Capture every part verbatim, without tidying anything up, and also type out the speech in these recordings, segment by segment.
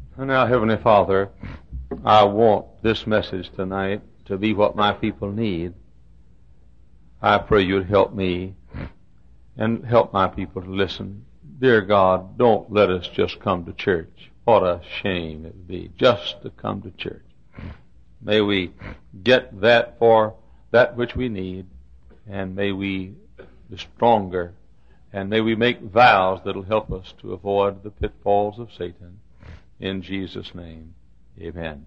Now, Heavenly Father, I want this message tonight to be what my people need. I pray you'd help me and help my people to listen. Dear God, don't let us just come to church. What a shame it would be just to come to church. May we get that for that which we need, and may we be stronger, and may we make vows that'll help us to avoid the pitfalls of Satan. In Jesus' name, amen.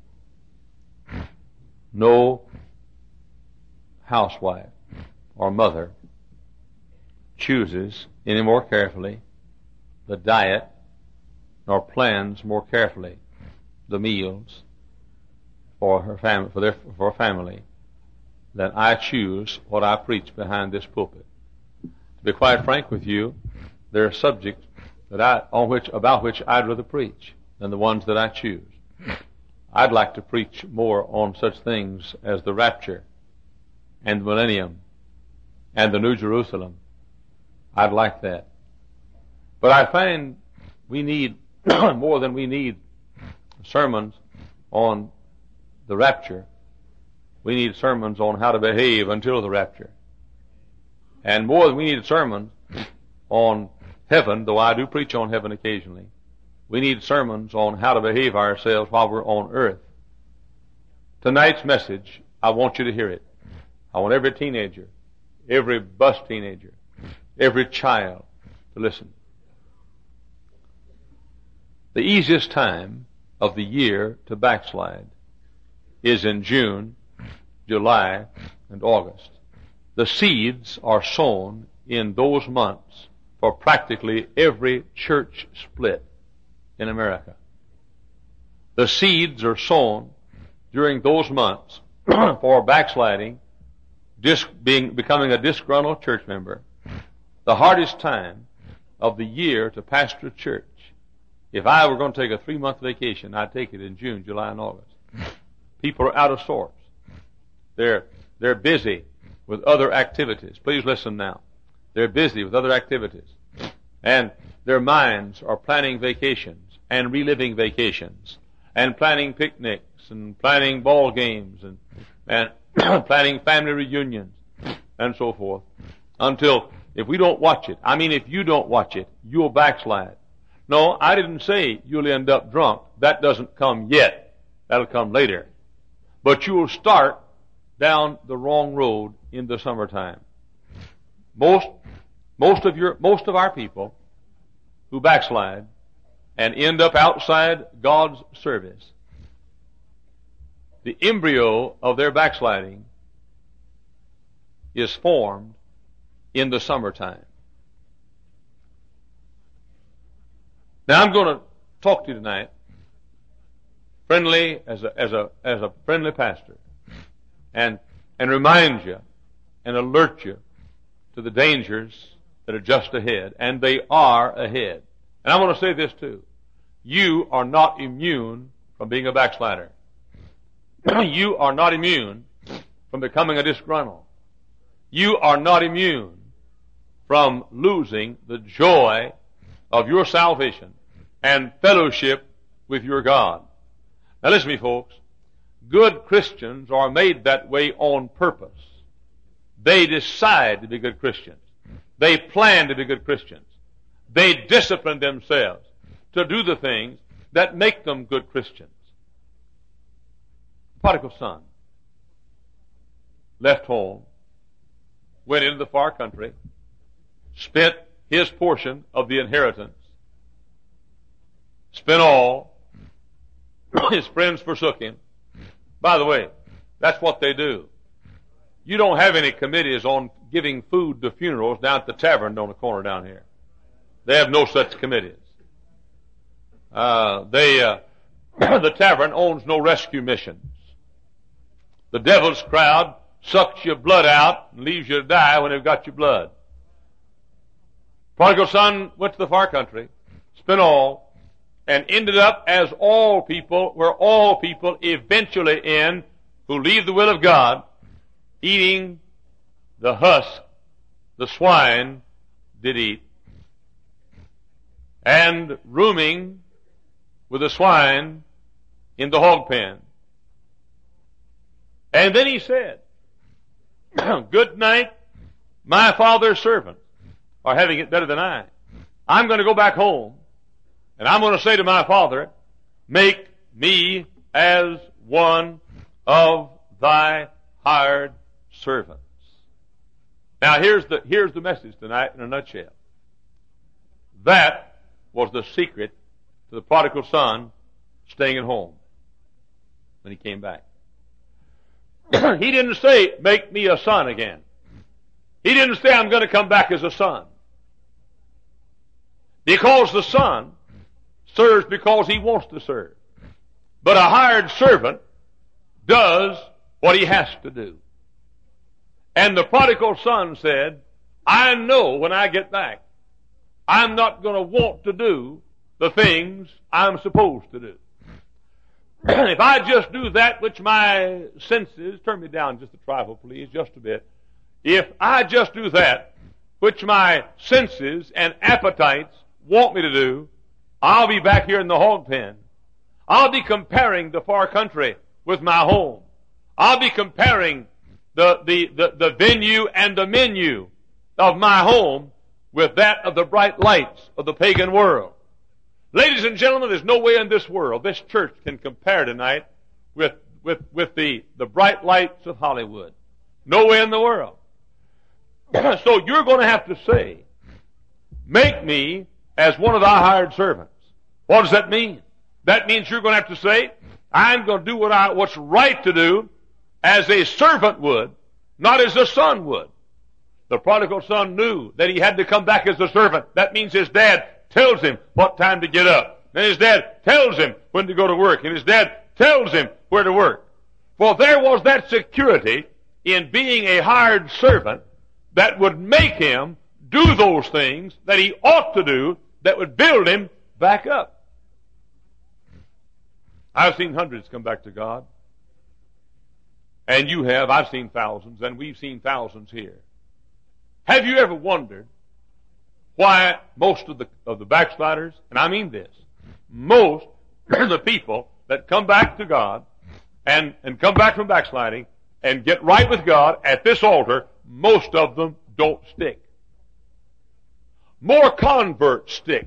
No housewife or mother chooses any more carefully the diet nor plans more carefully the meals for her family, for their for her family, than I choose what I preach behind this pulpit. To be quite frank with you, there are subjects that I on which about which I'd rather preach than the ones that I choose. I'd like to preach more on such things as the rapture and the millennium and the New Jerusalem. I'd like that. But I find we need more than we need sermons on the rapture. We need sermons on how to behave until the rapture. And more than we need sermons on heaven, though I do preach on heaven occasionally, we need sermons on how to behave ourselves while we're on earth. Tonight's message, I want you to hear it. I want every teenager, every bus teenager, every child to listen. The easiest time of the year to backslide is in June, July, and August. The seeds are sown in those months for practically every church split in America. The seeds are sown during those months for backsliding, dis- being, becoming a disgruntled church member. The hardest time of the year to pastor a church. If I were going to take a three-month vacation, I'd take it in June, July, and August. People are out of sorts. They're, they're busy with other activities. Please listen now. They're busy with other activities. And their minds are planning vacations and reliving vacations and planning picnics and planning ball games and, and planning family reunions and so forth. Until, if we don't watch it, I mean if you don't watch it, you'll backslide. No, I didn't say you'll end up drunk. That doesn't come yet. That'll come later. But you'll start down the wrong road in the summertime. Most, most of your, most of our people who backslide and end up outside God's service, the embryo of their backsliding is formed in the summertime. Now I'm going to talk to you tonight, friendly as a as a as a friendly pastor, and and remind you and alert you to the dangers that are just ahead, and they are ahead. And I want to say this too: you are not immune from being a backslider. You are not immune from becoming a disgruntled. You are not immune from losing the joy of your salvation and fellowship with your God. Now listen to me, folks. Good Christians are made that way on purpose. They decide to be good Christians. They plan to be good Christians. They discipline themselves to do the things that make them good Christians. The prodigal son left home, went into the far country, spent his portion of the inheritance, spent all, his friends forsook him. By the way, that's what they do. You don't have any committees on giving food to funerals down at the tavern on the corner down here. They have no such committees. Uh, they, uh, the tavern owns no rescue missions. The devil's crowd sucks your blood out and leaves you to die when they've got your blood. Prodigal son went to the far country, spent all, and ended up as all people, where all people eventually end, who leave the will of God, eating the husk the swine did eat, and rooming with the swine in the hog pen. And then he said, good night, my father's servants are having it better than I. I'm going to go back home, and I'm going to say to my father, make me as one of thy hired servants. Now here's the, here's the message tonight in a nutshell. That was the secret to the prodigal son staying at home when he came back. He didn't say, make me a son again. He didn't say, I'm going to come back as a son. Because the son serves because he wants to serve. But a hired servant does what he has to do. And the prodigal son said, I know when I get back, I'm not going to want to do the things I'm supposed to do. If I just do that which my senses, turn me down just a trifle, please, just a bit. If I just do that which my senses and appetites want me to do, I'll be back here in the hog pen. I'll be comparing the far country with my home. I'll be comparing the, the, the, the venue and the menu of my home with that of the bright lights of the pagan world. Ladies and gentlemen, there's no way in this world this church can compare tonight with, with, with the, the bright lights of Hollywood. No way in the world. So you're going to have to say, make me as one of thy hired servants. What does that mean? That means you're going to have to say, I'm going to do what I, what's right to do as a servant would, not as a son would. The prodigal son knew that he had to come back as a servant. That means his dad tells him what time to get up. And his dad tells him when to go to work. And his dad tells him where to work. For there was that security in being a hired servant that would make him do those things that he ought to do that would build him back up. I've seen hundreds come back to God. And you have. I've seen thousands, and we've seen thousands here. Have you ever wondered why most of the of the backsliders, and I mean this, most of the people that come back to God and, and come back from backsliding and get right with God at this altar, most of them don't stick. More converts stick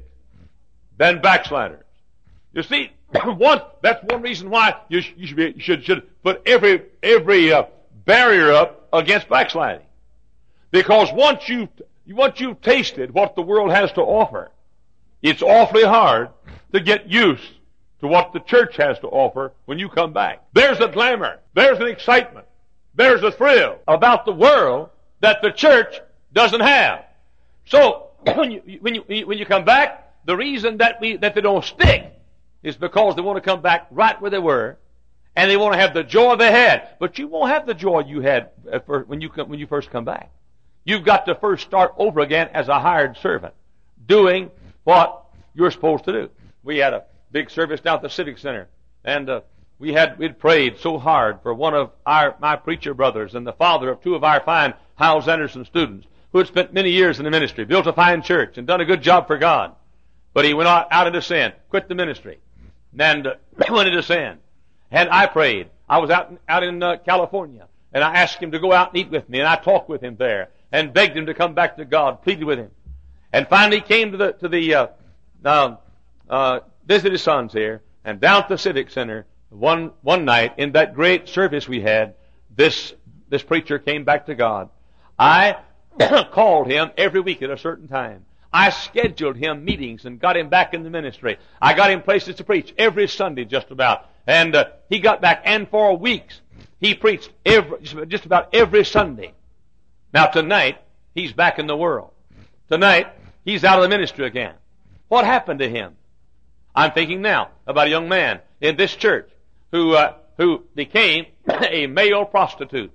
than backsliders. You see, one, that's one reason why you, you should, be, you should, should put every, every uh, barrier up against backsliding. Because once you've, once you've tasted what the world has to offer, it's awfully hard to get used to what the church has to offer when you come back. There's a glamour. There's an excitement. There's a thrill about the world that the church doesn't have. So, when you, when you, when you come back, the reason that we, that they don't stick is because they want to come back right where they were, and they want to have the joy they had. But you won't have the joy you had when you come, when you first come back. You've got to first start over again as a hired servant, doing what you're supposed to do. We had a big service down at the Civic Center, and uh, we had we'd prayed so hard for one of our my preacher brothers and the father of two of our fine Howells Anderson students who had spent many years in the ministry, built a fine church, and done a good job for God. But he went out, out into sin, quit the ministry, and uh, went into sin. And I prayed. I was out in, out in uh, California, and I asked him to go out and eat with me, and I talked with him there, and begged him to come back to God, pleaded with him. And finally came to the, to the, uh, uh, uh, visit his sons here, and down at the Civic Center, one, one night, in that great service we had, this, this preacher came back to God. I called him every week at a certain time. I scheduled him meetings and got him back in the ministry. I got him places to preach every Sunday just about. And uh, he got back, and for weeks he preached every, just about every Sunday. Now tonight, he's back in the world. Tonight, he's out of the ministry again. What happened to him? I'm thinking now about a young man in this church who uh, who became a male prostitute.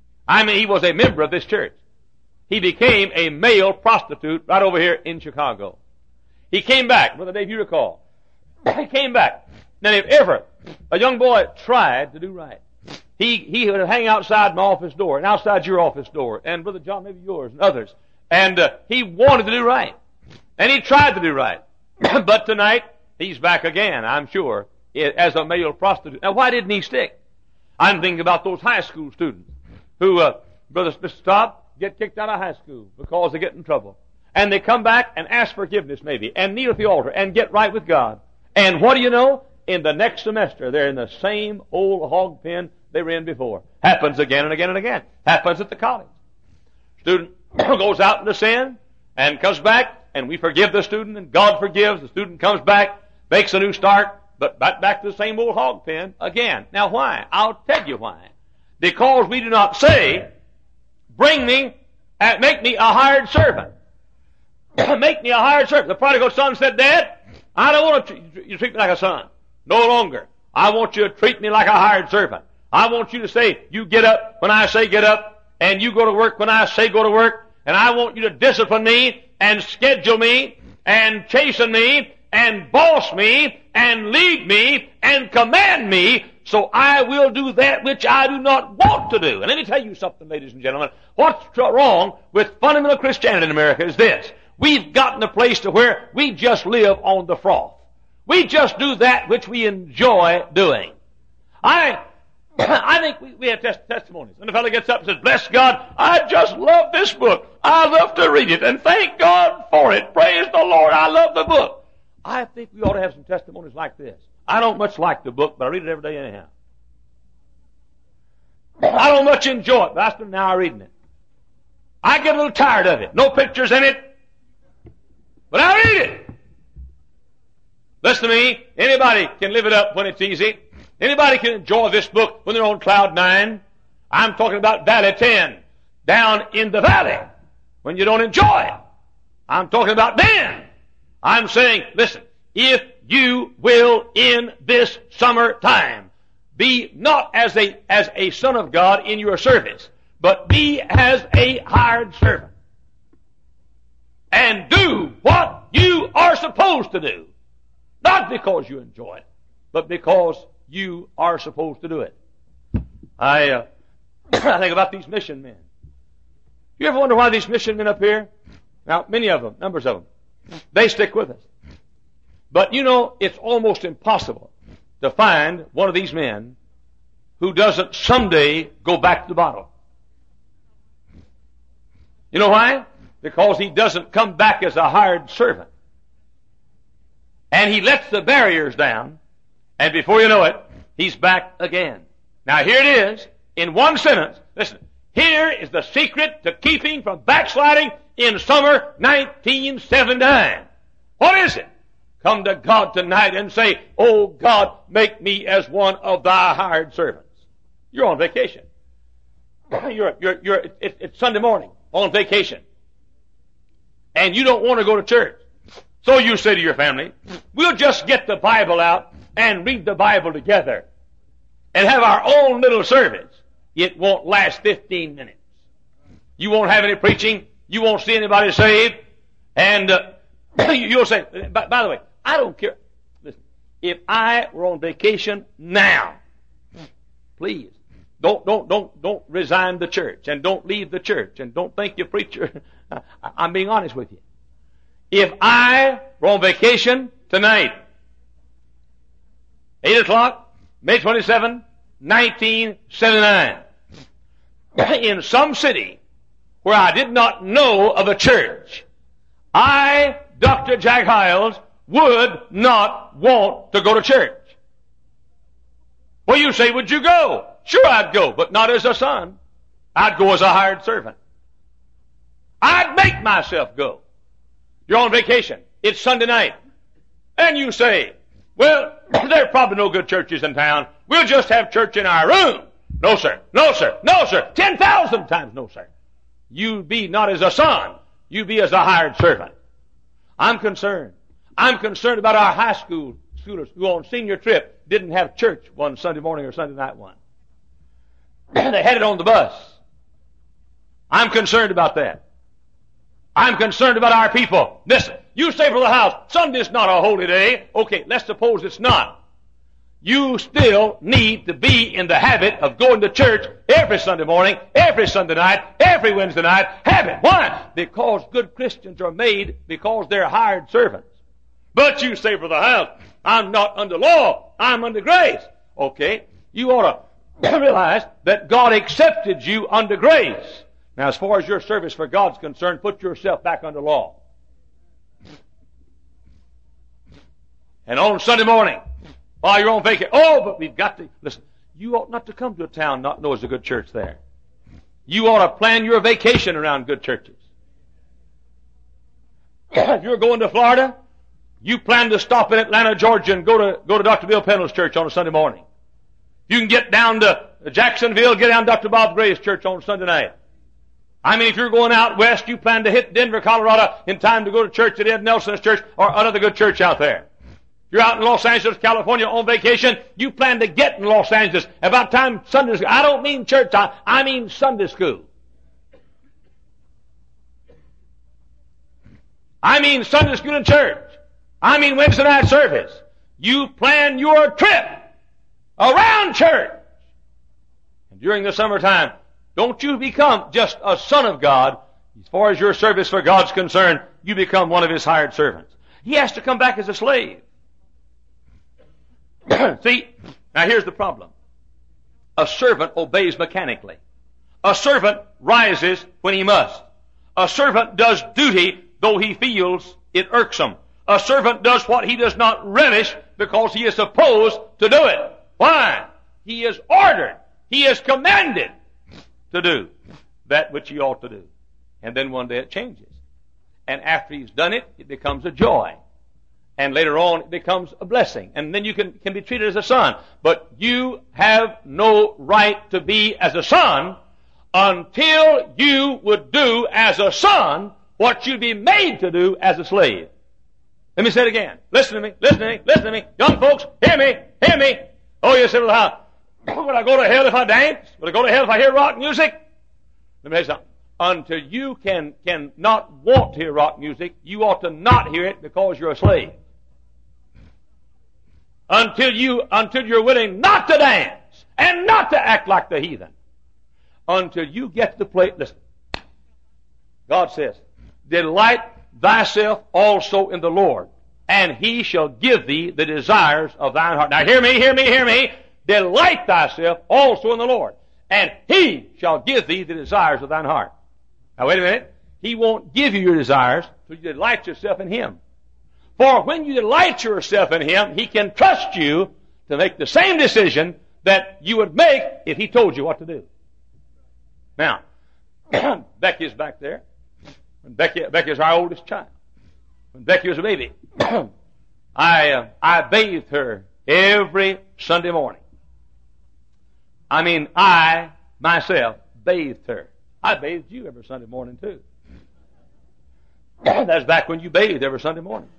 I mean, he was a member of this church. He became a male prostitute right over here in Chicago. He came back. Brother Dave, you recall. He came back. Now, if ever a young boy tried to do right, he, he would hang outside my office door and outside your office door, and Brother John, maybe yours and others. And uh, he wanted to do right. And he tried to do right. But tonight, he's back again, I'm sure, as a male prostitute. Now, why didn't he stick? I'm thinking about those high school students who, uh, Brother Smith, stop, get kicked out of high school because they get in trouble. And they come back and ask forgiveness maybe, and kneel at the altar, and get right with God. And what do you know? In the next semester, they're in the same old hog pen they were in before. Happens again and again and again. Happens at the college. Student goes out into sin and comes back, and we forgive the student, and God forgives. The student comes back, makes a new start, but back, back to the same old hog pen again. Now why? I'll tell you why. Because we do not say, bring me, uh, make me a hired servant. Make me a hired servant. The prodigal son said, Dad, I don't want to, you treat me like a son. No longer. I want you to treat me like a hired servant. I want you to say, you get up when I say get up, and you go to work when I say go to work, and I want you to discipline me, and schedule me, and chasten me, and boss me, and lead me, and command me, so I will do that which I do not want to do. And let me tell you something, ladies and gentlemen. What's wrong with fundamental Christianity in America is this. We've gotten a place to where we just live on the froth. We just do that which we enjoy doing. I I think we, we have test, testimonies. And the fellow gets up and says, bless God, I just love this book. I love to read it, and thank God for it. Praise the Lord, I love the book. I think we ought to have some testimonies like this. I don't much like the book, but I read it every day anyhow. I don't much enjoy it, but I spend an hour reading it. I get a little tired of it. No pictures in it, but I read it. Listen to me. Anybody can live it up when it's easy. Anybody can enjoy this book when they're on cloud nine. I'm talking about Valley ten, down in the valley, when you don't enjoy it. I'm talking about then. I'm saying, listen, if you will in this summertime be not as a, as a son of God in your service, but be as a hired servant, and do what you are supposed to do, not because you enjoy it, but because you are supposed to do it. I, uh, I think about these mission men. You ever wonder why these mission men up here? Now, many of them, numbers of them, they stick with us. But you know, it's almost impossible to find one of these men who doesn't someday go back to the bottle. You know why? Because he doesn't come back as a hired servant. And he lets the barriers down, and before you know it, he's back again. Now here it is, in one sentence. Listen, here is the secret to keeping from backsliding in summer nineteen seventy-nine. What is it? Come to God tonight and say, oh God, make me as one of thy hired servants. You're on vacation. You're, you're, you're, it, it's Sunday morning on vacation. And you don't want to go to church. So you say to your family, we'll just get the Bible out and read the Bible together and have our own little service. It won't last fifteen minutes. You won't have any preaching. You won't see anybody saved. And uh, you'll say, by, by the way, I don't care. Listen, if I were on vacation now, please, don't, don't, don't, don't resign the church, and don't leave the church, and don't think you're a preacher. I'm being honest with you. If I were on vacation tonight, eight o'clock, May twenty-seventh, nineteen seventy-nine, in some city where I did not know of a church, I, Doctor Jack Hyles, would not want to go to church. Well, you say, would you go? Sure, I'd go, but not as a son. I'd go as a hired servant. I'd make myself go. You're on vacation. It's Sunday night. And you say, well, there are probably no good churches in town. We'll just have church in our room. No, sir. No, sir. No, sir. Ten thousand times no, sir. You be not as a son. You be as a hired servant. I'm concerned. I'm concerned about our high school students who on senior trip didn't have church one Sunday morning or Sunday night one. They had it on the bus. I'm concerned about that. I'm concerned about our people. Listen, you say for the house, Sunday's not a holy day. Okay, let's suppose it's not. You still need to be in the habit of going to church every Sunday morning, every Sunday night, every Wednesday night. Habit. Why? Because good Christians are made because they're hired servants. But you say, Brother Hiles, I'm not under law. I'm under grace. Okay. You ought to realize that God accepted you under grace. Now, as far as your service for God's concerned, put yourself back under law. And on Sunday morning, while you're on vacation, oh, but we've got to, listen, you ought not to come to a town not know there's a good church there. You ought to plan your vacation around good churches. If you're going to Florida, you plan to stop in Atlanta, Georgia, and go to, go to Doctor Bill Pendle's church on a Sunday morning. You can get down to Jacksonville, get down to Doctor Bob Gray's church on Sunday night. I mean, if you're going out west, you plan to hit Denver, Colorado in time to go to church at Ed Nelson's church or another good church out there. If you're out in Los Angeles, California on vacation, you plan to get in Los Angeles about time Sunday school. I don't mean church time, I mean Sunday school. I mean Sunday school and church. I mean Wednesday night service. You plan your trip around church. And during the summertime, don't you become just a son of God. As far as your service for God's concerned, you become one of His hired servants. He has to come back as a slave. See, now here's the problem. A servant obeys mechanically. A servant rises when he must. A servant does duty though he feels it irksome. A servant does what he does not relish because he is supposed to do it. Why? He is ordered. He is commanded to do that which he ought to do. And then one day it changes. And after he's done it, it becomes a joy. And later on, it becomes a blessing. And then you can, can be treated as a son. But you have no right to be as a son until you would do as a son what you'd be made to do as a slave. Let me say it again. Listen to me, listen to me, listen to me. Young folks, hear me, hear me. Oh, you say, well, how? Would I go to hell if I dance? Would I go to hell if I hear rock music? Let me tell you something. Until you can, can not want to hear rock music, you ought to not hear it because you're a slave. Until you, until you're willing not to dance and not to act like the heathen. Until you get to the place, listen. God says, delight thyself also in the Lord, and He shall give thee the desires of thine heart. Now hear me, hear me, hear me. Delight thyself also in the Lord, and He shall give thee the desires of thine heart. Now wait a minute. He won't give you your desires till you delight yourself in Him. For when you delight yourself in Him, He can trust you to make the same decision that you would make if He told you what to do. Now, Becky's back there. When Becky, Becky's our oldest child. When Becky was a baby, I, uh, I bathed her every Sunday morning. I mean, I, myself, bathed her. I bathed you every Sunday morning, too. That's back when you bathed every Sunday morning.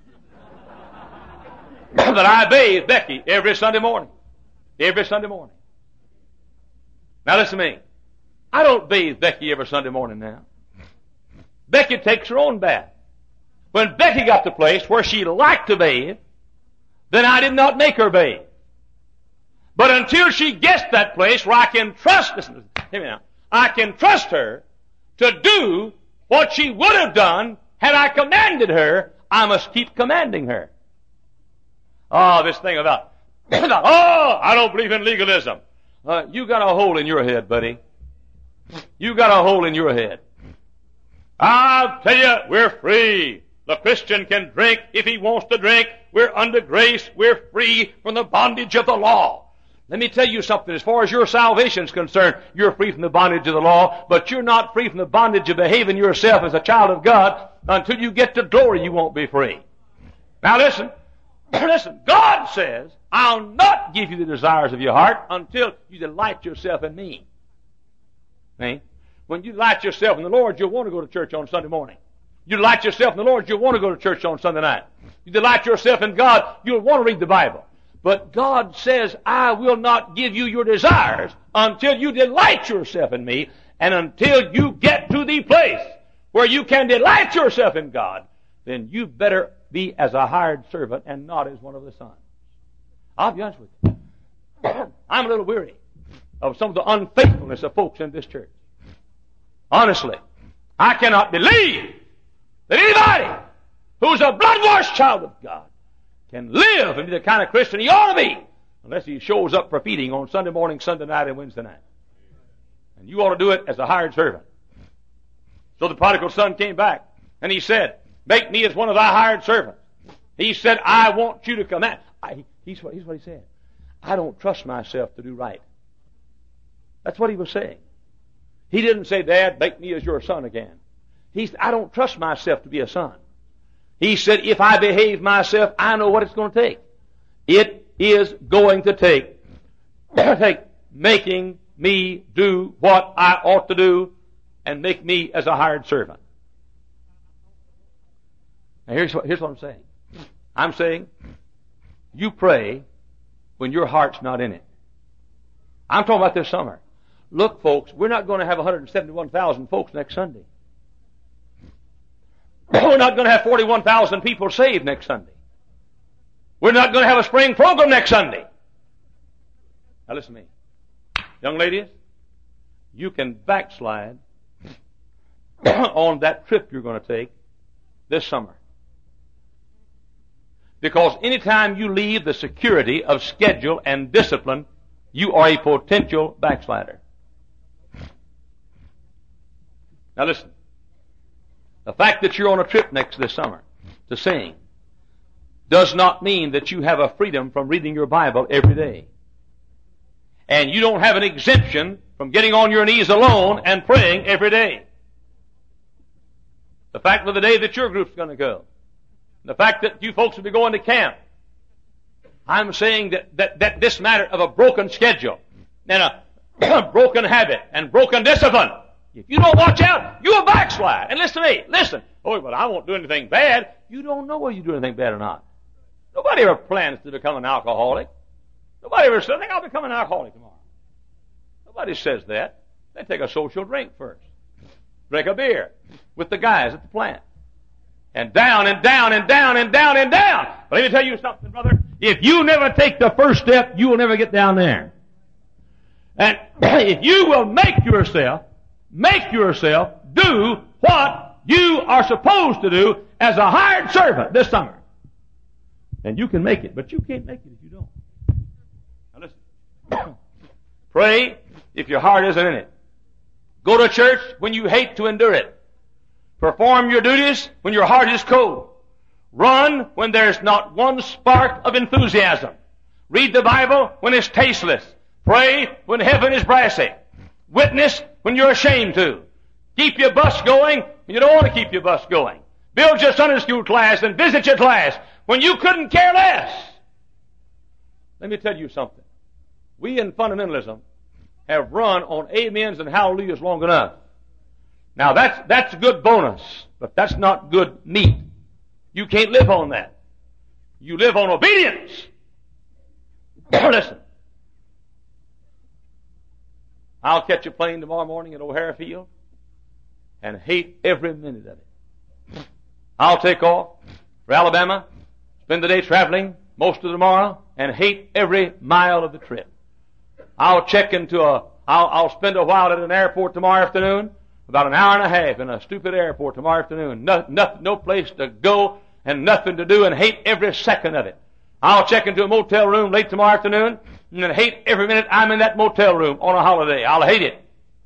But I bathed Becky every Sunday morning. Every Sunday morning. Now listen to me. I don't bathe Becky every Sunday morning now. Becky takes her own bath. When Becky got to the place where she liked to bathe, then I did not make her bathe. But until she gets to that place where I can trust, listen, hear me now, I can trust her to do what she would have done had I commanded her, I must keep commanding her. Oh, this thing about, oh, I don't believe in legalism. Uh, you got a hole in your head, buddy. You got a hole in your head. I'll tell you, we're free. The Christian can drink if he wants to drink. We're under grace. We're free from the bondage of the law. Let me tell you something. As far as your salvation is concerned, you're free from the bondage of the law, but you're not free from the bondage of behaving yourself as a child of God. Until you get to glory, you won't be free. Now listen. Listen, God says, I'll not give you the desires of your heart until you delight yourself in me. See? When you delight yourself in the Lord, you'll want to go to church on Sunday morning. You delight yourself in the Lord, you'll want to go to church on Sunday night. You delight yourself in God, you'll want to read the Bible. But God says, I will not give you your desires until you delight yourself in me, and until you get to the place where you can delight yourself in God, then you better be as a hired servant and not as one of the sons. I'll be honest with you. I'm a little weary of some of the unfaithfulness of folks in this church. Honestly, I cannot believe that anybody who's a blood-washed child of God can live and be the kind of Christian he ought to be unless he shows up for feeding on Sunday morning, Sunday night, and Wednesday night. And you ought to do it as a hired servant. So the prodigal son came back, and he said, make me as one of thy hired servants. He said, I want you to come out. I, he's, what, he's what he said. I don't trust myself to do right. That's what he was saying. He didn't say, Dad, make me as your son again. He said, I don't trust myself to be a son. He said, if I behave myself, I know what it's going to take. It is going to take, take making me do what I ought to do and make me as a hired servant. Now here's what, here's what I'm saying. I'm saying, you pray when your heart's not in it. I'm talking about this summer. Look, folks, we're not going to have one hundred seventy-one thousand folks next Sunday. We're not going to have forty-one thousand people saved next Sunday. We're not going to have a spring program next Sunday. Now listen to me. Young ladies, you can backslide on that trip you're going to take this summer. Because anytime you leave the security of schedule and discipline, you are a potential backslider. Now listen. The fact that you're on a trip next this summer to sing does not mean that you have a freedom from reading your Bible every day. And you don't have an exemption from getting on your knees alone and praying every day. The fact of the day that your group's going to go, the fact that you folks will be going to camp, I'm saying that, that, that this matter of a broken schedule and a broken habit and broken discipline, if you don't watch out, you'll backslide. And listen to me, listen. Oh, but I won't do anything bad. You don't know whether you do anything bad or not. Nobody ever plans to become an alcoholic. Nobody ever says, I think I'll become an alcoholic tomorrow. Nobody says that. They take a social drink first. Drink a beer with the guys at the plant. And down and down and down and down and down. But let me tell you something, brother. If you never take the first step, you will never get down there. And if you will make yourself, make yourself do what you are supposed to do as a hired servant this summer, and you can make it. But you can't make it if you don't. Now listen. Pray if your heart isn't in it. Go to church when you hate to endure it. Perform your duties when your heart is cold. Run when there's not one spark of enthusiasm. Read the Bible when it's tasteless. Pray when heaven is brassy. Witness when you're ashamed to. Keep your bus going when you don't want to keep your bus going. Build your Sunday school class and visit your class when you couldn't care less. Let me tell you something. We in fundamentalism have run on amens and hallelujahs long enough. Now that's, that's a good bonus, but that's not good meat. You can't live on that. You live on obedience. Listen. I'll catch a plane tomorrow morning at O'Hara Field and hate every minute of it. I'll take off for Alabama, spend the day traveling most of tomorrow, and hate every mile of the trip. I'll check into a, I'll, I'll spend a while at an airport tomorrow afternoon, about an hour and a half in a stupid airport tomorrow afternoon. No, no, no place to go and nothing to do and hate every second of it. I'll check into a motel room late tomorrow afternoon and then hate every minute I'm in that motel room on a holiday. I'll hate it.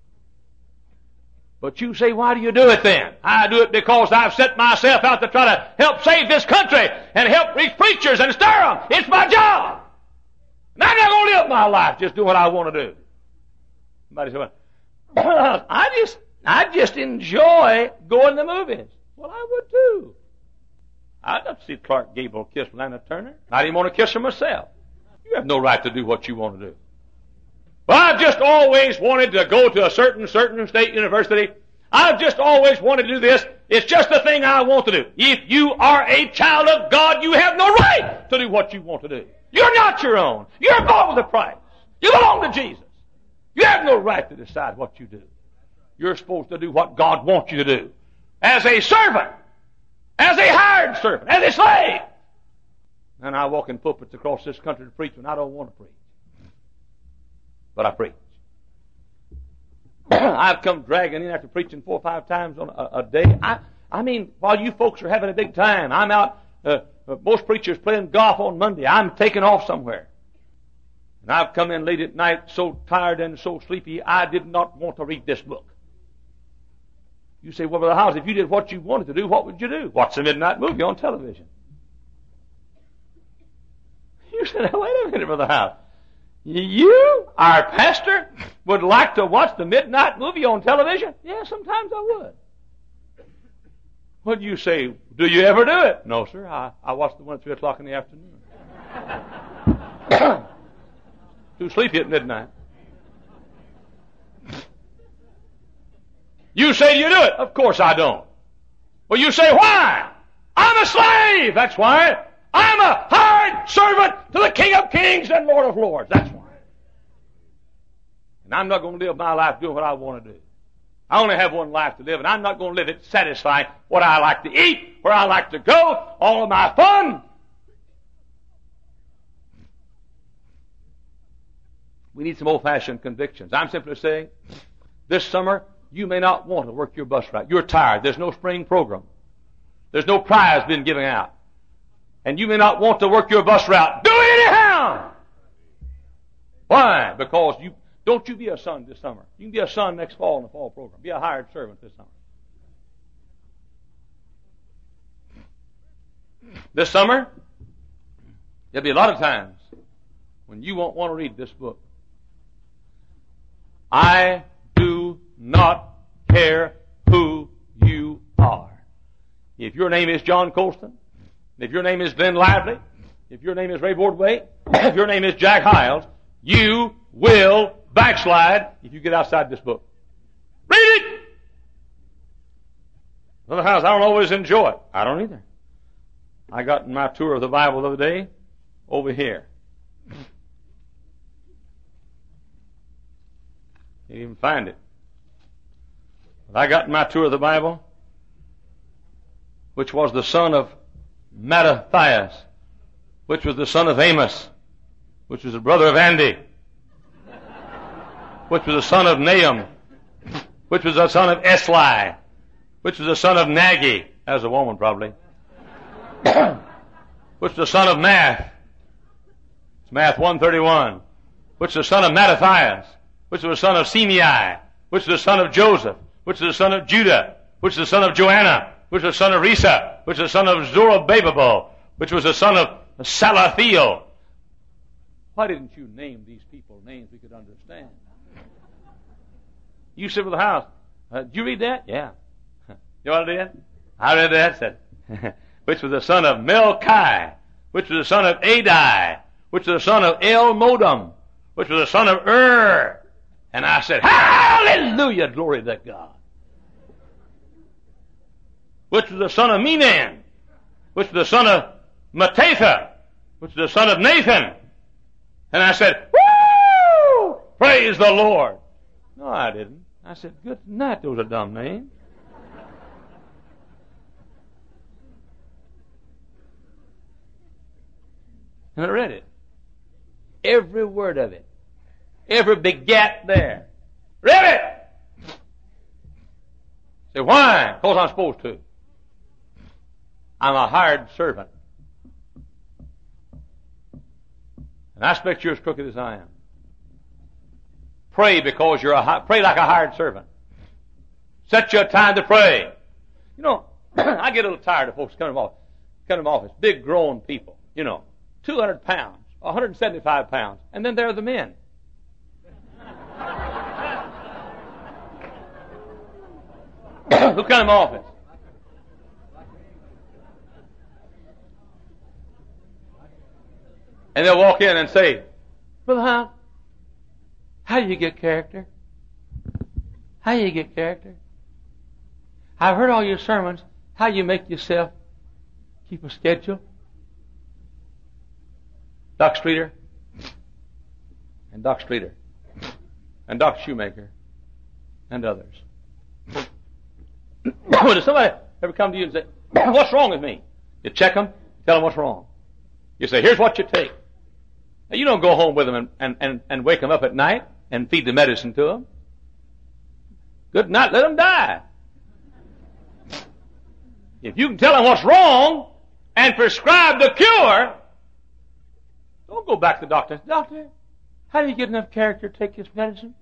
But you say, why do you do it then? I do it because I've set myself out to try to help save this country and help reach preachers and stir them. It's my job. And I'm not going to live my life just doing what I want to do. Somebody said, well, I just, I just enjoy going to the movies. Well, I would too. I'd love to see Clark Gable kiss Lana Turner. I didn't want to kiss her myself. You have no right to do what you want to do. Well, I've just always wanted to go to a certain, certain state university. I've just always wanted to do this. It's just the thing I want to do. If you are a child of God, you have no right to do what you want to do. You're not your own. You're bought with a price. You belong to Jesus. You have no right to decide what you do. You're supposed to do what God wants you to do. As a servant. As a hired servant. As a slave. And I walk in pulpits across this country to preach when I don't want to preach. But I preach. I've come dragging in after preaching four or five times on a, a day. I, I mean, while you folks are having a big time, I'm out uh, uh, most preachers playing golf on Monday. I'm taking off somewhere. And I've come in late at night so tired and so sleepy, I did not want to read this book. You say, well, Brother Howes, if you did what you wanted to do, what would you do? Watch the midnight movie on television. You said, wait a minute, Brother Howes. You, our pastor, would like to watch the midnight movie on television? Yeah, sometimes I would. What do you say? Do you ever do it? No, sir. I, I watch the one at three o'clock in the afternoon. Too sleepy at midnight. You say you do it. Of course I don't. Well, you say, why? I'm a slave. That's why. I'm a hired servant to the King of Kings and Lord of Lords. That's why. And I'm not going to live my life doing what I want to do. I only have one life to live, and I'm not going to live it satisfying what I like to eat, where I like to go, all of my fun. We need some old-fashioned convictions. I'm simply saying, this summer, you may not want to work your bus route. You're tired. There's no spring program. There's no prize being given out. And you may not want to work your bus route. Do it anyhow! Why? Because you don't you be a son this summer. You can be a son next fall in the fall program. Be a hired servant this summer. This summer, there'll be a lot of times when you won't want to read this book. I do not care who you are. If your name is John Colston, if your name is Glenn Lively, if your name is Ray Wardway, if your name is Jack Hiles, you will backslide if you get outside this book. Read it! Brother Hiles, I don't always enjoy it. I don't either. I got in my tour of the Bible the other day over here. Can't even find it. But I got in my tour of the Bible, which was the son of Mattathias, which was the son of Amos, which was the brother of Andy, which was the son of Nahum, which was the son of Esli, which was the son of Nagy, as a woman probably, which was the son of Math, it's Math one thirty-one, which was the son of Mattathias, which was the son of Semei, which was the son of Joseph, which was the son of Judah, which was the son of Joanna, which was the son of Risa, which was the son of Zorobabel, which was the son of Salathiel. Why didn't you name these people names we could understand? You sit with the house. Uh, did you read that? Yeah. You know what I did? I read that. Said, which was the son of Melchi, which was the son of Adai, which was the son of El Modam, which was the son of Ur. And I said, hallelujah, glory to God. Which was the son of Menan, which was the son of Mattatha, which was the son of Nathan. And I said, woo! Praise the Lord. No, I didn't. I said, good night, those are dumb names. And I read it. Every word of it. Every begat there. Read it! Say, why? Because I'm supposed to. I'm a hired servant. And I expect you're as crooked as I am. Pray because you're a pray like a hired servant. Set your time to pray. You know, I get a little tired of folks coming to office, coming to office, big grown people, you know, two hundred pounds, one hundred seventy-five pounds, and then there are the men. Who come to office? And they'll walk in and say, Brother Howell, how do you get character? How do you get character? I've heard all your sermons. How do you make yourself keep a schedule? Doc Streeter and Doc Streeter and Doc Shoemaker and others. Does somebody ever come to you and say, what's wrong with me? You check them, tell them what's wrong. You say, here's what you take. Now, you don't go home with them and, and, and, and wake them up at night and feed the medicine to them. Good night, let them die. If you can tell them what's wrong, and prescribe the cure, don't go back to the doctor. Doctor, how do you get enough character to take this medicine?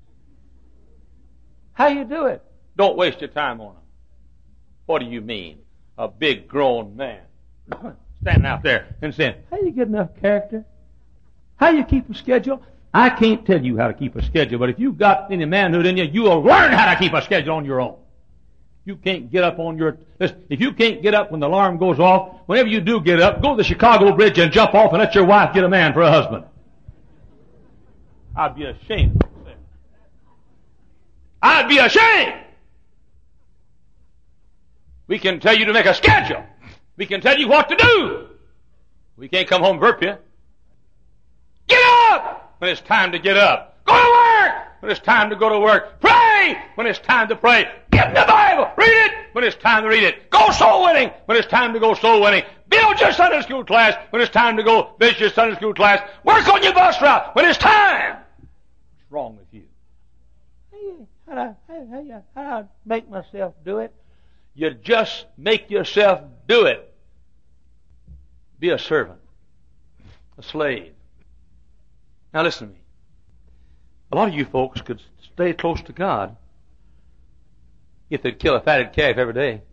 How do you do it? Don't waste your time on them. What do you mean? A big grown man standing out there and saying, how do you get enough character? How do you keep a schedule? I can't tell you how to keep a schedule, but if you've got any manhood in you, you will learn how to keep a schedule on your own. You can't get up on your, listen, if you can't get up when the alarm goes off, whenever you do get up, go to the Chicago Bridge and jump off and let your wife get a man for a husband. I'd be ashamed. I'd be ashamed. We can tell you to make a schedule. We can tell you what to do. We can't come home and burp you. Get up when it's time to get up. Go to work when it's time to go to work. Pray when it's time to pray. Get the Bible. Read it when it's time to read it. Go soul winning when it's time to go soul winning. Build your Sunday school class when it's time to go visit your Sunday school class. Work on your bus route when it's time. What's wrong with you? How do I, how, how, how do I make myself do it? You just make yourself do it. Be a servant, a slave. Now listen to me. A lot of you folks could stay close to God if they'd kill a fatted calf every day.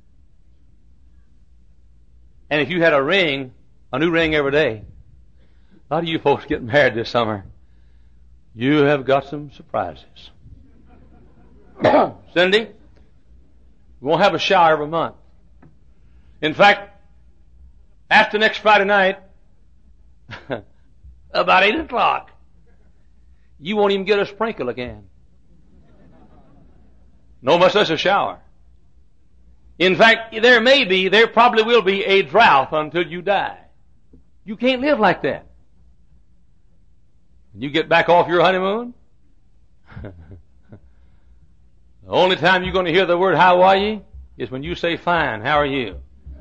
And if you had a ring, a new ring every day. A lot of you folks get married this summer. You have got some surprises. Cindy, we won't have a shower every month. In fact, after next Friday night, about eight o'clock, you won't even get a sprinkle again. No much less a shower. In fact, there may be, there probably will be a drought until you die. You can't live like that. You get back off your honeymoon, the only time you're going to hear the word how are you is when you say fine, how are you?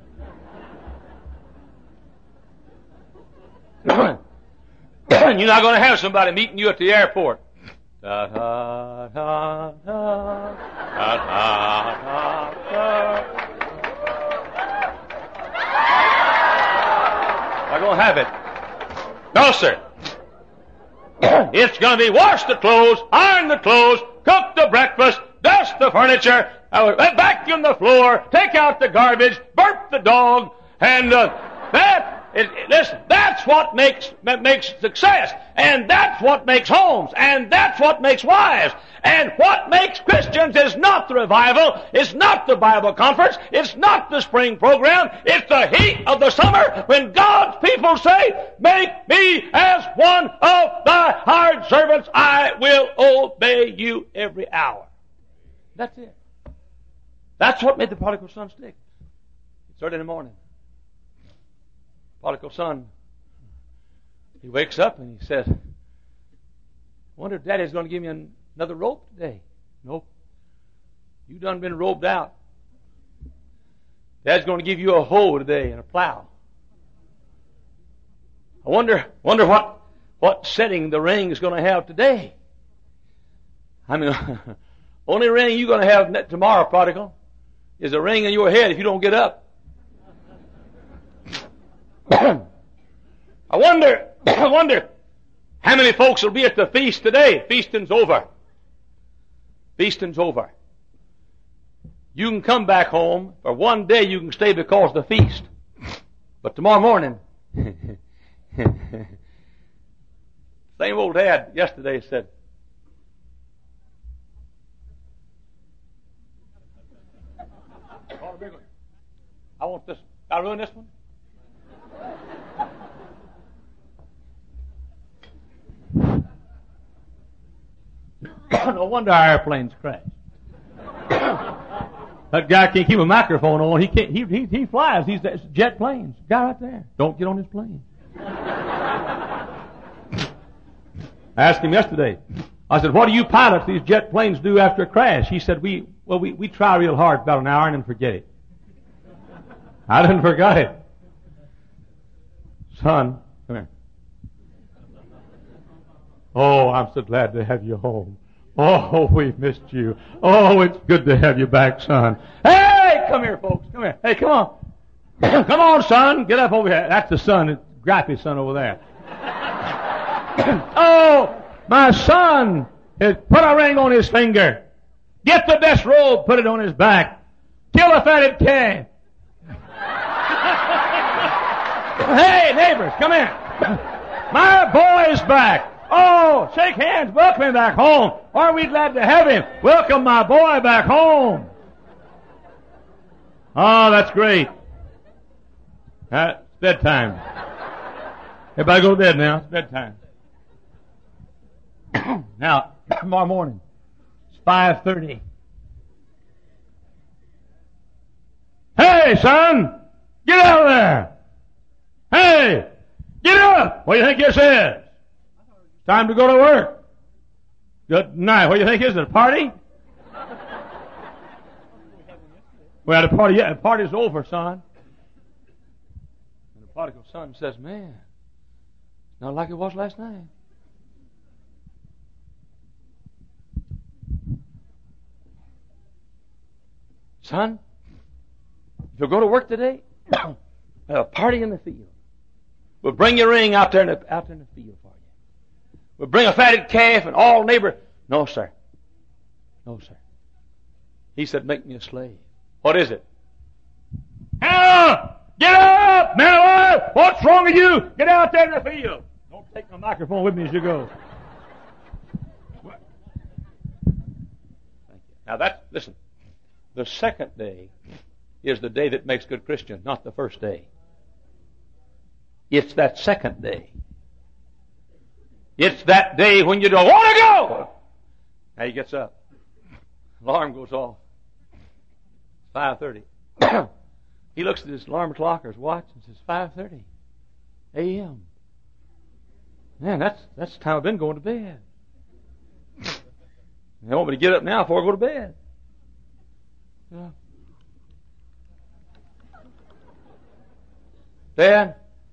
You're not going to have somebody meeting you at the airport. Da, da, da, da, da, da, da. Not going to have it. No, sir. It's going to be wash the clothes, iron the clothes, cook the breakfast, dust the furniture, uh, vacuum the floor, take out the garbage, burp the dog, and uh, that. It, it, listen, that's what makes makes success, and that's what makes homes, and that's what makes wives, and what makes Christians is not the revival, it's not the Bible conference, it's not the spring program, it's the heat of the summer when God's people say, "Make me as one of thy hired servants; I will obey you every hour." That's it. That's what made the prodigal son stick. It's early in the morning. Prodigal son, he wakes up and he says, I wonder if Daddy's going to give me an, another rope today. Nope. You done been robed out. Dad's going to give you a hoe today and a plow. I wonder, wonder what, what setting the ring is going to have today. I mean, only ring you're going to have tomorrow, prodigal, is a ring in your head if you don't get up. I wonder, I wonder how many folks will be at the feast today. Feasting's over. Feasting's over. You can come back home. For one day you can stay because of the feast. But tomorrow morning, same old dad yesterday said, I want this. I ruin this one? No wonder our airplanes crash. That guy can't keep a microphone on. He can't. He he, he flies. He's jet planes. Guy right there. Don't get on his plane. I asked him yesterday. I said, "What do you pilots these jet planes do after a crash?" He said, "We well we we try real hard about an hour and then forget it." I didn't forget it. Son, come here. Oh, I'm so glad to have you home. Oh, we've missed you. Oh, it's good to have you back, son. Hey, come here, folks. Come here. Hey, come on. Come on, son. Get up over here. That's the son, Grappy's son over there. Oh, my son has put a ring on his finger. Get the best robe, put it on his back. Kill a fatted calf. Hey, neighbors, come in. My boy is back. Oh, shake hands. Welcome him back home. Aren't we glad to have him? Welcome my boy back home. Oh, that's great. Uh, it's bedtime. Everybody go to bed now. It's bedtime. Now, tomorrow morning, it's five thirty. Hey, son! Get out of there! Hey! Get up! What do you think this is? It's time to go to work. Good night. What do you think this is? A party? Well, the party, yeah, the party's over, son. And the prodigal son says, man, not like it was last night. Son, if you'll go to work today, have a party in the field. We'll bring your ring out there in the, out there in the field for you. We'll bring a fatted calf and all neighbor. No, sir. No, sir. He said, make me a slave. What is it? Hannah! Get up! Man alive! What's wrong with you? Get out there in the field. Don't take my microphone with me as you go. Thank you. Now that's, listen, the second day is the day that makes good Christians, not the first day. It's that second day. It's that day when you don't want to go. Now he gets up. Alarm goes off. five thirty. He looks at his alarm clock or his watch and says, five thirty a m Man, that's that's the time I've been going to bed. They want me to get up now before I go to bed. Yeah. Dad?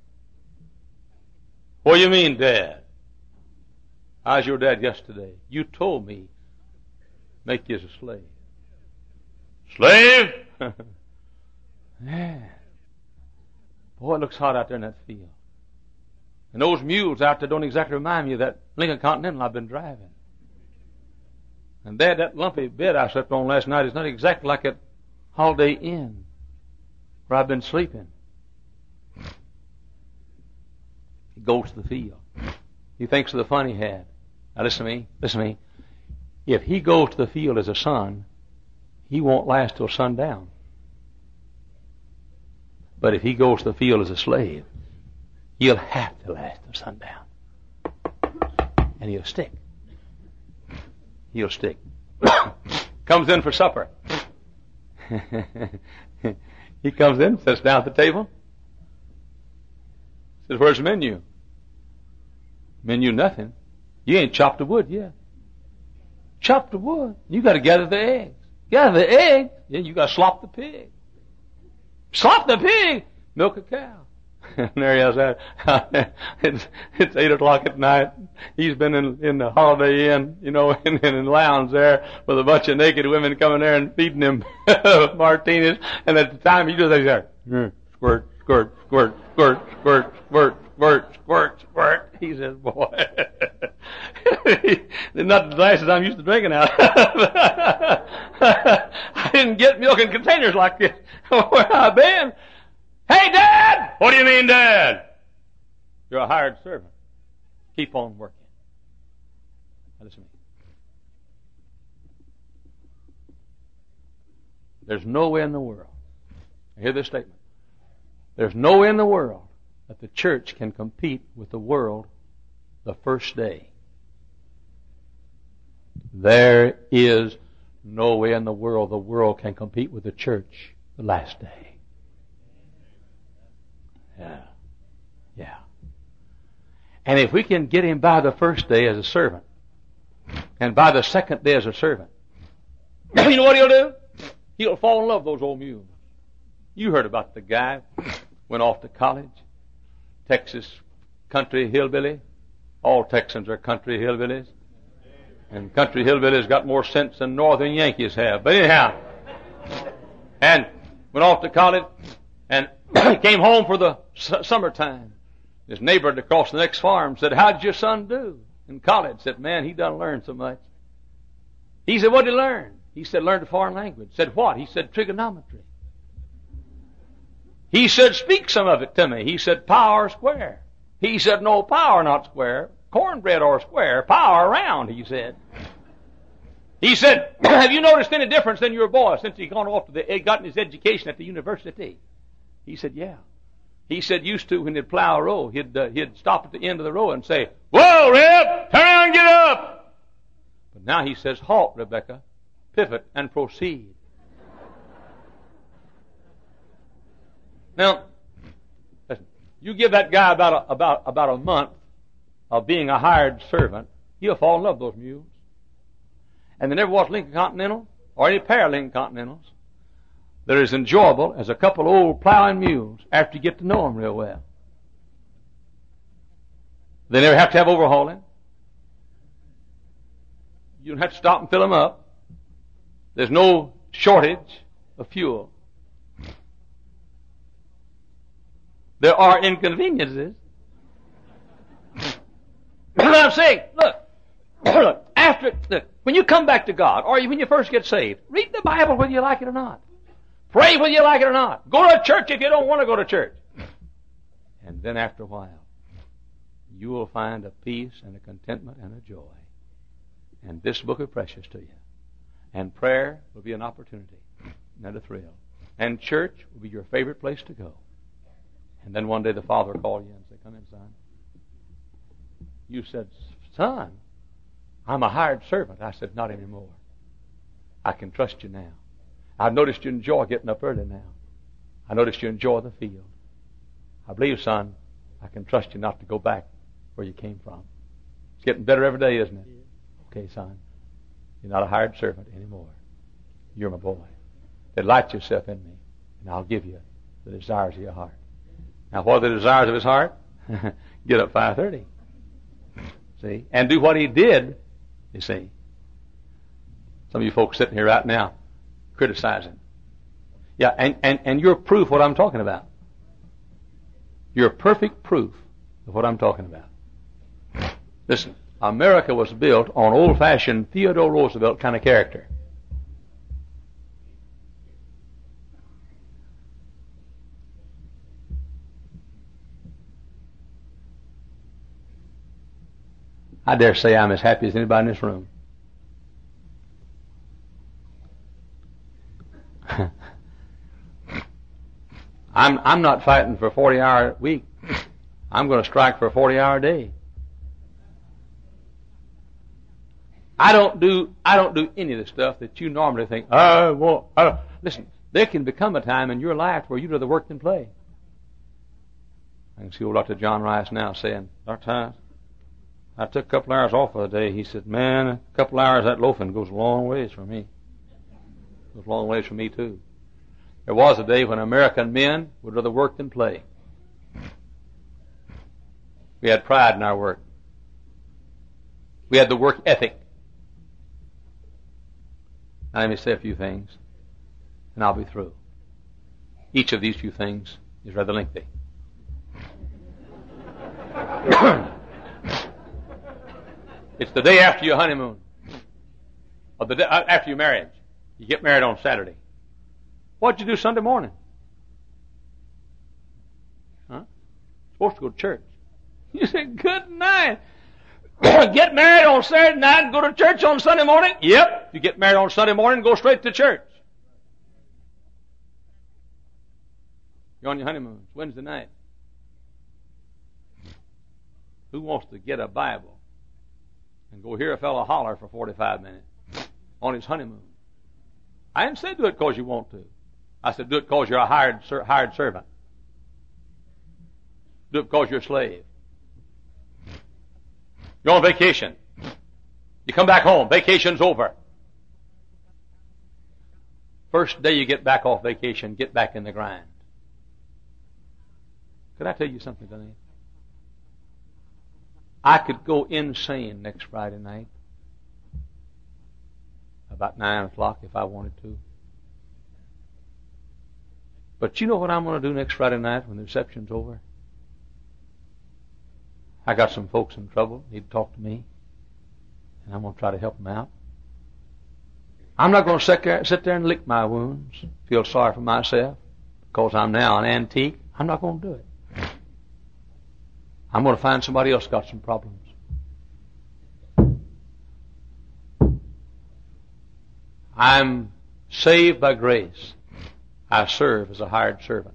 What do you mean, Dad? How's your dad yesterday? You told me make you as a slave. Slave? Man. Boy, it looks hot out there in that field. And those mules out there don't exactly remind me of that Lincoln Continental I've been driving. And Dad, that lumpy bed I slept on last night is not exactly like that Holiday Inn where I've been sleeping. He goes to the field. He thinks of the fun he had. Now listen to me, listen to me. If he goes to the field as a son, he won't last till sundown. But if he goes to the field as a slave, he'll have to last till sundown. And he'll stick. He'll stick. Comes in for supper. He comes in, sits down at the table. Says, where's the menu? Menu nothing. You ain't chopped the wood yet. Chop the wood. You got to gather the eggs. Gather the eggs. Yeah, you got to slop the pig. Slop the pig. Milk a cow. And there he is. At, it's, it's eight o'clock at night. He's been in, in the Holiday Inn, you know, in, in the lounge there with a bunch of naked women coming there and feeding him martinis. And at the time he just like that, mm, squirt, squirt, squirt, squirt, squirt, squirt, squirt, squirt, squirt. He says, boy, they're not the glasses I'm used to drinking out. I didn't get milk in containers like this. Where I been? Hey, Dad! What do you mean, Dad? You're a hired servant. Keep on working. Now listen to me. There's no way in the world. I hear this statement. There's no way in the world that the church can compete with the world the first day. There is no way in the world the world can compete with the church the last day. Yeah. Yeah. And if we can get him by the first day as a servant, and by the second day as a servant, you know what he'll do? He'll fall in love with those old mules. You heard about the guy went off to college, Texas country hillbilly. All Texans are country hillbillies. And country hillbillies got more sense than northern Yankees have. But anyhow, and went off to college, And he came home for the su- summertime. His neighbor across the next farm said, "How did your son do in college?" Said, "Man, he done learned so much." He said, "What did he learn?" He said, "Learned a foreign language." Said, "What?" He said, "Trigonometry." He said, "Speak some of it to me." He said, "Pi or square." He said, "No, pi or not square. Cornbread or square. Pi or round," he said. He said, "Have you noticed any difference in your boy since he's gone off to the, gotten his education at the university?" He said, "Yeah." He said, "Used to, when he'd plow a row, he'd, uh, he'd stop at the end of the row and say, 'Whoa, Reb, turn around and get up.' But now he says, 'Halt, Rebecca, pivot and proceed.'" Now, listen, you give that guy about a, about, about a month of being a hired servant, he'll fall in love with those mules. And there never was Lincoln Continental or any pair of Lincoln Continentals that are as enjoyable as a couple of old plowing mules after you get to know them real well. They never have to have overhauling. You don't have to stop and fill them up. There's no shortage of fuel. There are inconveniences. That's what I'm saying. Look, look, after, look, when you come back to God, or when you first get saved, read the Bible whether you like it or not. Pray whether you like it or not. Go to church if you don't want to go to church. And then after a while, you will find a peace and a contentment and a joy. And this book is precious to you. And prayer will be an opportunity and a thrill. And church will be your favorite place to go. And then one day the Father will call you and say, "Come in, son." You said, "Son, I'm a hired servant." I said, "Not anymore. I can trust you now. I've noticed you enjoy getting up early now. I noticed you enjoy the field. I believe, son, I can trust you not to go back where you came from. It's getting better every day, isn't it?" "Okay, son, you're not a hired servant anymore. You're my boy. Delight yourself in me, and I'll give you the desires of your heart." Now, what are the desires of his heart? Get up five thirty. See? And do what he did, you see. Some of you folks sitting here right now criticizing. Yeah, and, and, and you're proof what I'm talking about. You're perfect proof of what I'm talking about. Listen, America was built on old-fashioned Theodore Roosevelt kind of character. I dare say I'm as happy as anybody in this room. I'm I'm not fighting for a forty hour week. I'm going to strike for a forty hour day. I don't do I don't do any of the stuff that you normally think, "I won't." I Listen, there can become a time in your life where you'd rather work than play. I can see old Doctor John Rice now saying, "Doctor Rice, I took a couple hours off of the day." He said, "Man, a couple hours of that loafing goes a long ways for me. Goes a long ways for me too." There was a day when American men would rather work than play. We had pride in our work. We had the work ethic. Now let me say a few things, and I'll be through. Each of these few things is rather lengthy. It's the day after your honeymoon, or the day after your marriage. You get married on Saturday. What'd you do Sunday morning? Huh? Supposed to go to church. You say, "Good night." Get married on Saturday night and go to church on Sunday morning? Yep. You get married on Sunday morning and go straight to church. You're on your honeymoon. It's Wednesday night. Who wants to get a Bible and go hear a fellow holler for forty-five minutes on his honeymoon? I didn't say do it because you want to. I said do it because you're a hired hired servant. Do it because you're a slave. You're on vacation. You come back home. Vacation's over. First day you get back off vacation, get back in the grind. Could I tell you something tonight? I could go insane next Friday night about nine o'clock if I wanted to. But you know what I'm going to do next Friday night when the reception's over? I got some folks in trouble, need to talk to me, and I'm going to try to help them out. I'm not going to sit there, sit there and lick my wounds, feel sorry for myself, because I'm now an antique. I'm not going to do it. I'm going to find somebody else got some problems. I'm saved by grace. I serve as a hired servant.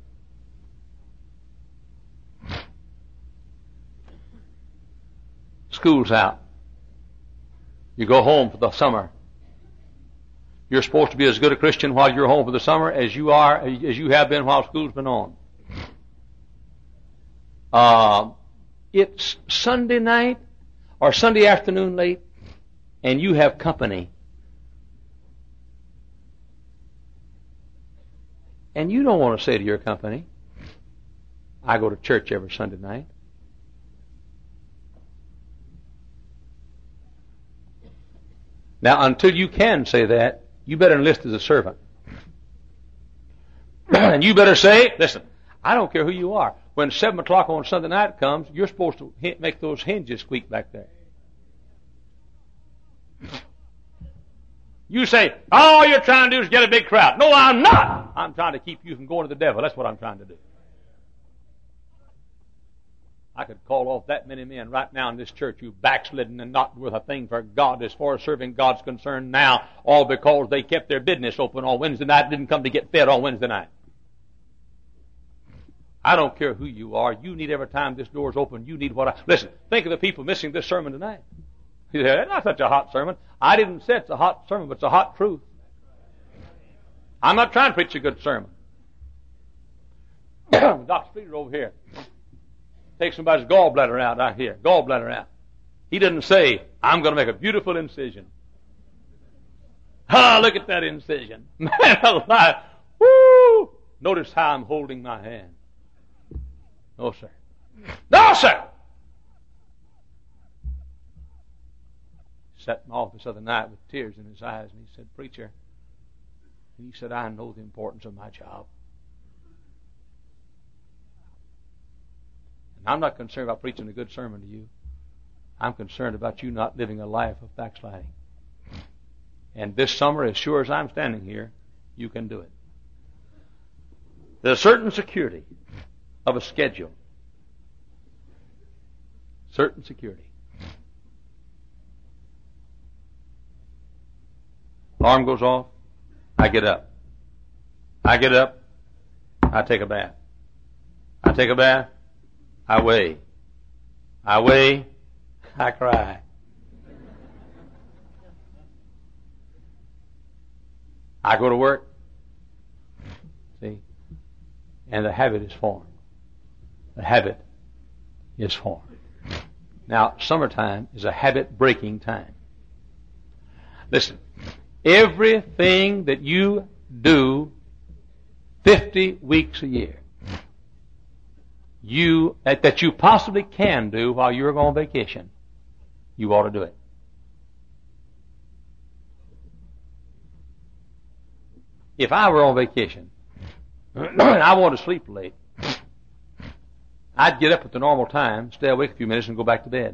School's out. You go home for the summer. You're supposed to be as good a Christian while you're home for the summer as you are, as you have been while school's been on. Uh, it's Sunday night or Sunday afternoon late, and you have company. And you don't want to say to your company, I go to church every Sunday night. Now, until you can say that, you better enlist as a servant. And you better say, listen, I don't care who you are. When seven o'clock on Sunday night comes, you're supposed to make those hinges squeak back there. You say, all you're trying to do is get a big crowd. No, I'm not. I'm trying to keep you from going to the devil. That's what I'm trying to do. I could call off that many men right now in this church who backslidden and not worth a thing for God as far as serving God's concerned now, all because they kept their business open on Wednesday night and didn't come to get fed on Wednesday night. I don't care who you are. You need every time this door's open, you need what I... Listen, think of the people missing this sermon tonight. You say, that's not such a hot sermon. I didn't say it's a hot sermon, but it's a hot truth. I'm not trying to preach a good sermon. Doctor Streeter over here. Take somebody's gallbladder out out here. Gallbladder out. He didn't say, I'm going to make a beautiful incision. Ah, look at that incision. Man alive. Woo! Notice how I'm holding my hand. No, sir. No, sir! He sat in my office the other night with tears in his eyes, and he said, Preacher, he said, I know the importance of my job. And I'm not concerned about preaching a good sermon to you. I'm concerned about you not living a life of backsliding. And this summer, as sure as I'm standing here, you can do it. There's a certain security of a schedule. Certain security. Alarm goes off. I get up. I get up. I take a bath. I take a bath. I weigh. I weigh. I cry. I go to work. See? And the habit is formed. The habit is formed. Now, summertime is a habit-breaking time. Listen, everything that you do fifty weeks a year, you that you possibly can do while you're on vacation, you ought to do it. If I were on vacation and I wanted to sleep late, I'd get up at the normal time, stay awake a few minutes, and go back to bed.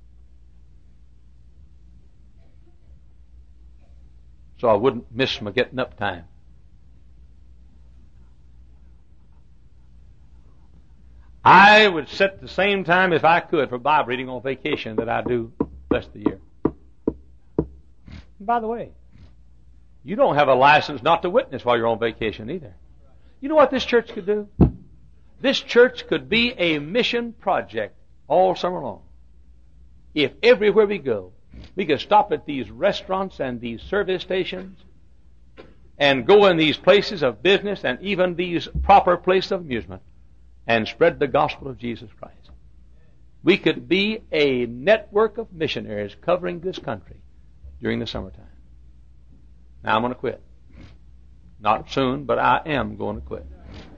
So I wouldn't miss my getting up time. I would set the same time, if I could, for Bible reading on vacation that I do the rest of the year. And by the way, you don't have a license not to witness while you're on vacation either. You know what this church could do? This church could be a mission project all summer long. If everywhere we go, we could stop at these restaurants and these service stations and go in these places of business and even these proper places of amusement and spread the gospel of Jesus Christ. We could be a network of missionaries covering this country during the summertime. Now I'm going to quit. Not soon, but I am going to quit.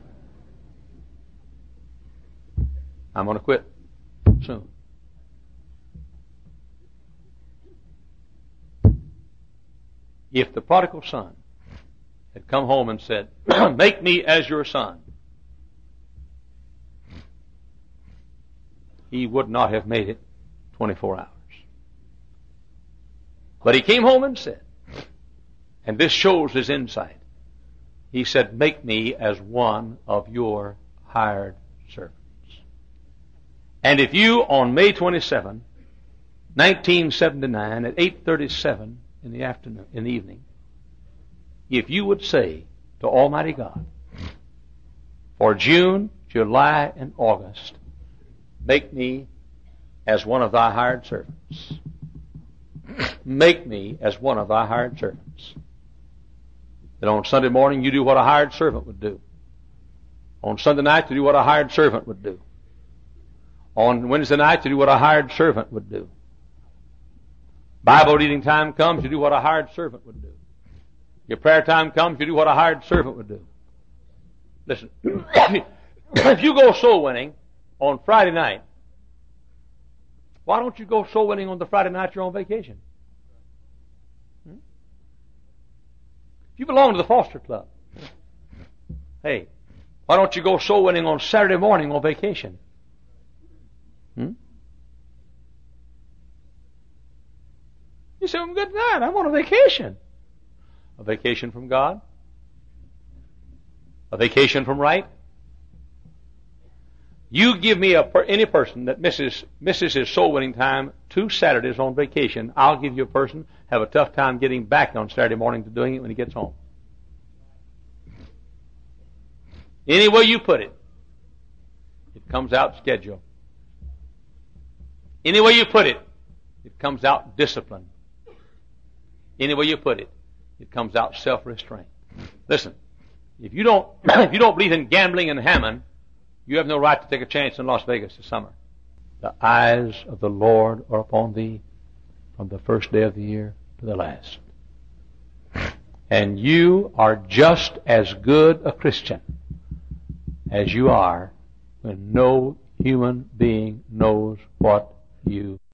I'm going to quit soon. If the prodigal son had come home and said, make me as your son, he would not have made it twenty-four hours. But he came home and said, and this shows his insight, he said, make me as one of your hired servants. And if you, on May twenty-seventh, nineteen seventy-nine, at eight thirty-seven in the afternoon, in the evening, if you would say to Almighty God, for June, July, and August, make me as one of thy hired servants. Make me as one of thy hired servants. That on Sunday morning you do what a hired servant would do. On Sunday night you do what a hired servant would do. On Wednesday night you do what a hired servant would do. Bible reading time comes, you do what a hired servant would do. Your prayer time comes, you do what a hired servant would do. Listen, if you go soul winning on Friday night, why don't you go soul winning on the Friday night you're on vacation? Hmm? If you belong to the Foster Club, hey, why don't you go soul winning on Saturday morning on vacation? Hmm? You say, well, good night, I'm on a vacation. A vacation from God? A vacation from right? You give me a, any person that misses, misses his soul winning time two Saturdays on vacation, I'll give you a person have a tough time getting back on Saturday morning to doing it when he gets home. Any way you put it, it comes out schedule. Any way you put it, it comes out discipline. Any way you put it, it comes out self-restraint. Listen, if you don't, if you don't believe in gambling and Hammond, you have no right to take a chance in Las Vegas this summer. The eyes of the Lord are upon thee from the first day of the year to the last. And you are just as good a Christian as you are when no human being knows what you